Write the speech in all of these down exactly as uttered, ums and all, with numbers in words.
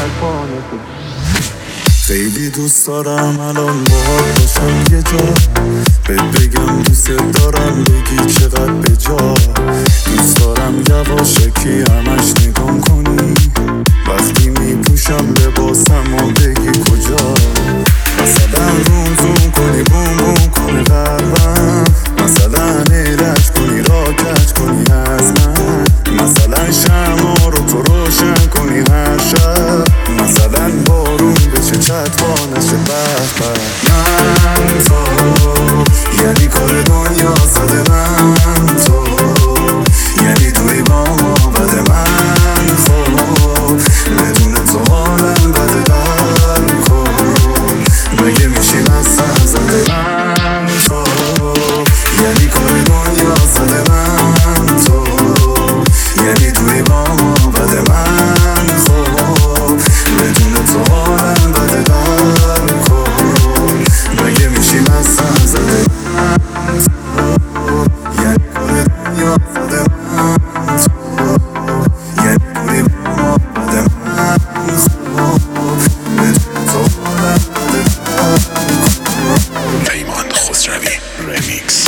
چشمانه تو. خیلی دوست دارم الان باهات باشم یه جا، بهت بگم دوست دارم بگی چقدر به جا. دوست دارم یواشکی همش نگام کنی وقتی میپوشم لباسم و بگی کجا. مثلا روم زوم کنی بوم بوم کنی قلبم، مثلا ایرج کنی را کج کنی از من، مثلا شمع رو تو روشن کنی هر شب، مثلا بارون بشه چتوانه شه به به. من تو یعنی کار دنیا زده، من تو یعنی توی با ما بده، من خب بدون تو حالم بده در کن مگه میشیم از سر زده. من تو یعنی کار دنیا زده، من تو یعنی توی با ما بده، من خب بدون تو حالم بده در کن مگه میشیم از سر زده. من تو یعنی کار دنیا زده، من تو یعنی توی با ما بده، من خب بدون تو حالم بده در کن. پیمان خسروی رمیکس.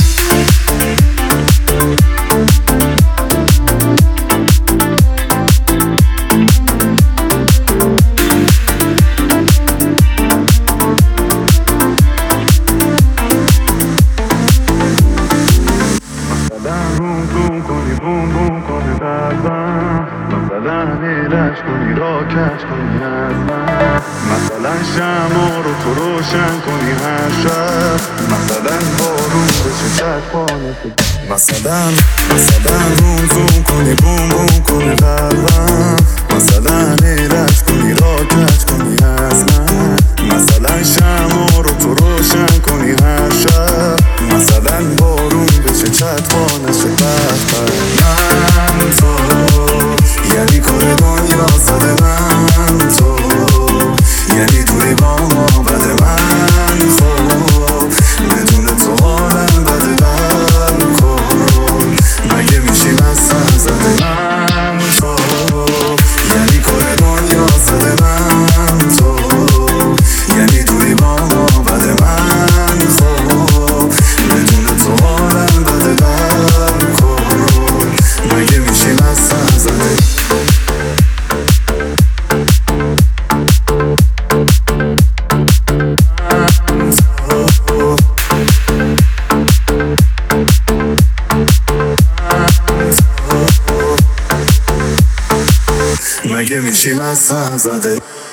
مثلا روم زوم کنی بوم بوم کنی قلبم، مثلا ایرج کنی را کج کنی از من، مثلا شمع رو تو روشن کنی هر شب، مثلا بارون بشه چشمانه تو. مثلا مثلا روم زوم کنی بوم بوم کنی قلبم، مثلا ایرج کنی را کج کنی از من، مثلا شمع رو تو روشن کنی هر شب، مثلا بارون بشه چتوانه شه به به. من تو یعنی کار دنیا زده، من تو یعنی توی با ما بده، من خب بدون تو حالم بده در کن مگه میشیم از سر زده. من تو یعنی کار دنیا زده، من تو یعنی توی با ما بده، من خب بدون تو حالم بده در کن مگه میشیم از سر زده. مگه میشیم از سر زده.